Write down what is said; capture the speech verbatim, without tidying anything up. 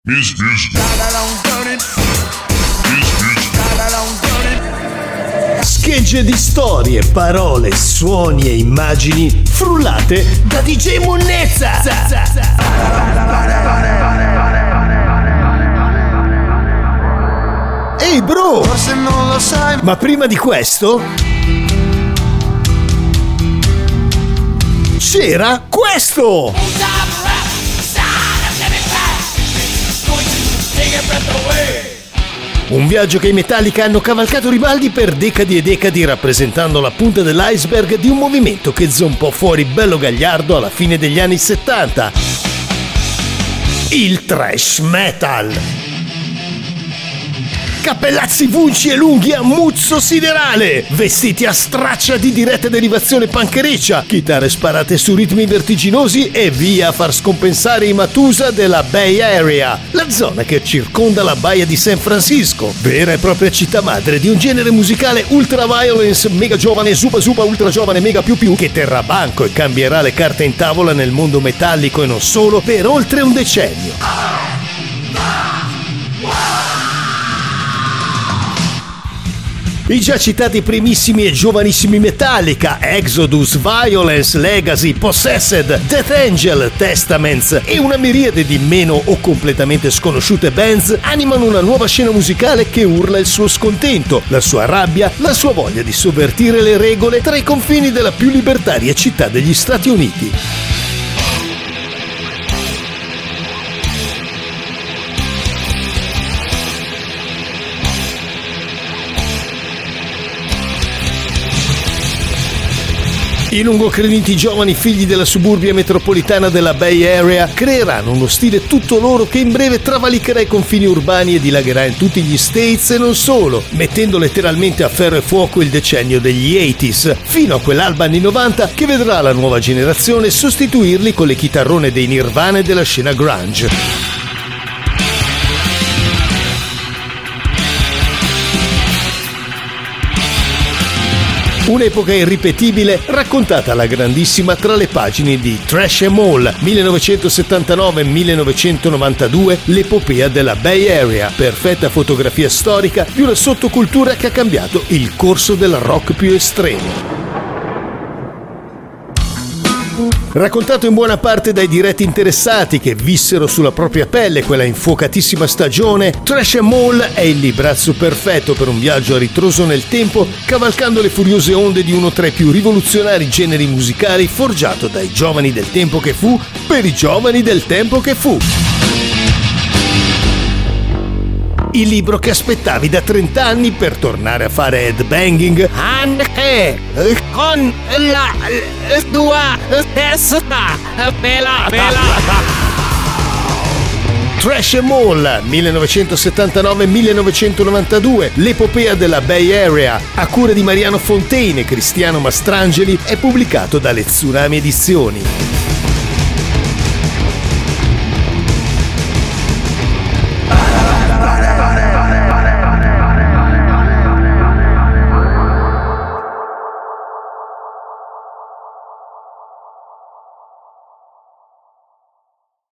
Music, music. Schegge di storie, parole, suoni e immagini frullate da D J Monnezza. Ehi bro, forse non lo sai, ma prima di questo c'era questo. Un viaggio che i Metallica hanno cavalcato ribaldi per decadi e decadi, rappresentando la punta dell'iceberg di un movimento che zompò fuori bello gagliardo alla fine degli anni settanta. Il thrash metal. Cappellazzi vunci e lunghi a muzzo siderale, vestiti a straccia di diretta derivazione panchereccia, chitarre sparate su ritmi vertiginosi e via a far scompensare i Matusa della Bay Area, la zona che circonda la baia di San Francisco, vera e propria città madre di un genere musicale ultra violence, mega giovane, super super ultra giovane, mega più più, che terrà banco e cambierà le carte in tavola nel mondo metallico e non solo per oltre un decennio. I già citati primissimi e giovanissimi Metallica, Exodus, Violence, Legacy, Possessed, Death Angel, Testaments e una miriade di meno o completamente sconosciute bands animano una nuova scena musicale che urla il suo scontento, la sua rabbia, la sua voglia di sovvertire le regole tra i confini della più libertaria città degli Stati Uniti. I lungocrediti giovani figli della suburbia metropolitana della Bay Area creeranno uno stile tutto loro che in breve travalicherà i confini urbani e dilagherà in tutti gli States e non solo, mettendo letteralmente a ferro e fuoco il decennio degli ottanta, fino a quell'alba anni novanta che vedrà la nuova generazione sostituirli con le chitarrone dei Nirvana e della scena grunge. Un'epoca irripetibile raccontata alla grandissima tra le pagine di Thrash and Maul millenovecentosettantanove millenovecentonovantadue, l'epopea della Bay Area, perfetta fotografia storica di una sottocultura che ha cambiato il corso del rock più estremo. Raccontato in buona parte dai diretti interessati che vissero sulla propria pelle quella infuocatissima stagione, Thrash and Maul è il librazzo perfetto per un viaggio a ritroso nel tempo, cavalcando le furiose onde di uno tra i più rivoluzionari generi musicali forgiato dai giovani del tempo che fu per i giovani del tempo che fu. Il libro che aspettavi da trenta anni per tornare a fare headbanging anche con la tua testa bella bella. Thrash and Maul millenovecentosettantanove millenovecentonovantadue, l'epopea della Bay Area, a cura di Mariano Fontaine e Cristiano Mastrangeli, è pubblicato dalle Tsunami Edizioni.